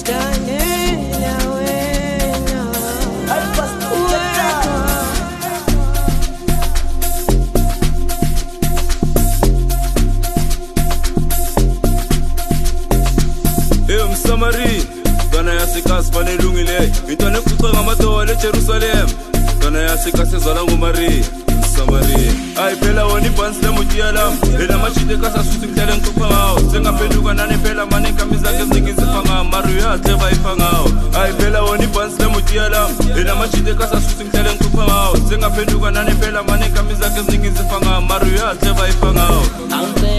Samari, Dona Yasikas Panelungile, Mitane Kuta Mato, Jerusalem, Dona Yasikas Zalangu Marie, Samari. I pela wani pants na mujialam, ila machide kasa susi telen kupangao, senga peluga nane pela mane kamisa kesiki zifanga, maruya teva ifangao. I pela wani pants na mujialam, ila machide kasa susi telen kupangao, senga peluga nane pela mane kamisa kesiki zifanga, maruya teva ifangao.